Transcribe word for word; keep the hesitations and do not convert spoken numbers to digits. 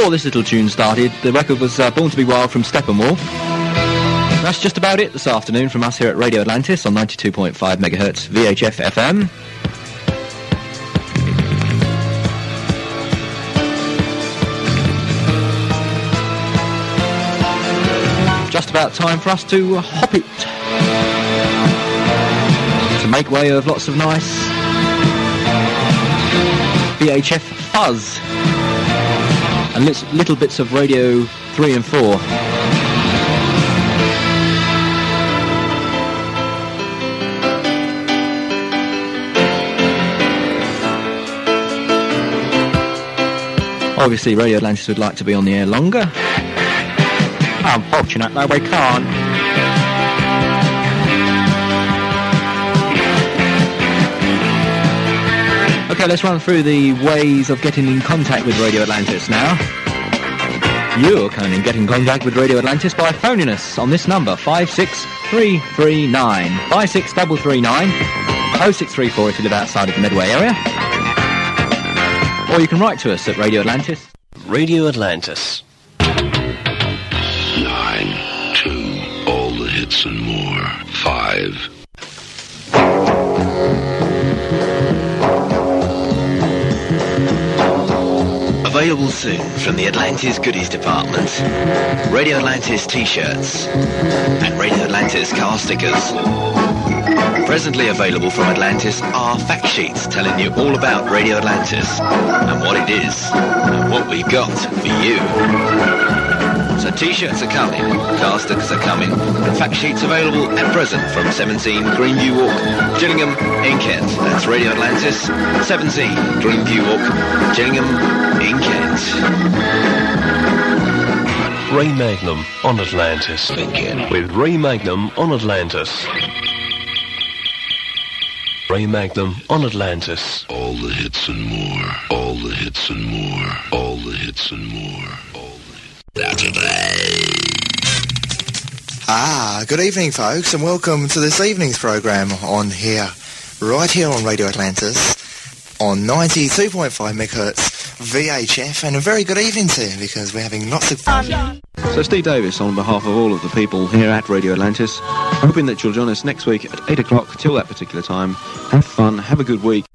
before this little tune started, the record was uh, Born to be Wild from Steppenwolf. That's just about it this afternoon from us here at Radio Atlantis on ninety-two point five megahertz V H F F M. Just about time for us to uh, hop it. To make way of lots of nice V H F fuzz. And little, little bits of Radio three and four. Obviously, Radio Atlantis would like to be on the air longer. Unfortunately, we can't. Okay, let's run through the ways of getting in contact with Radio Atlantis now. You can get in contact with Radio Atlantis by phoning us on this number, five six three three nine. five six three three nine. oh six three four if you live outside of the Medway area. Or you can write to us at Radio Atlantis. Radio Atlantis. Nine, two, all the hits and more. Five. Available soon from the Atlantis Goodies Department. Radio Atlantis T-shirts and Radio Atlantis car stickers. Presently available from Atlantis are fact sheets telling you all about Radio Atlantis and what it is and what we've got for you. So T-shirts are coming, car stickers are coming, and fact sheets available at present from seventeen Greenview Walk, Gillingham in Kent. That's Radio Atlantis, seventeen Greenview Walk, Gillingham in Kent. Ray Magnum on Atlantis. Begin. With Ray Magnum on Atlantis. Ray Magnum on Atlantis. All the hits and more. All the hits and more. All the hits and more. All the hits. Ah, good evening, folks, and welcome to this evening's program on here, right here on Radio Atlantis, on ninety-two point five megahertz V H F, and a very good evening to you, because we're having lots of fun. So Steve Davis, on behalf of all of the people here at Radio Atlantis, hoping that you'll join us next week at eight o'clock till that particular time. Have fun, have a good week.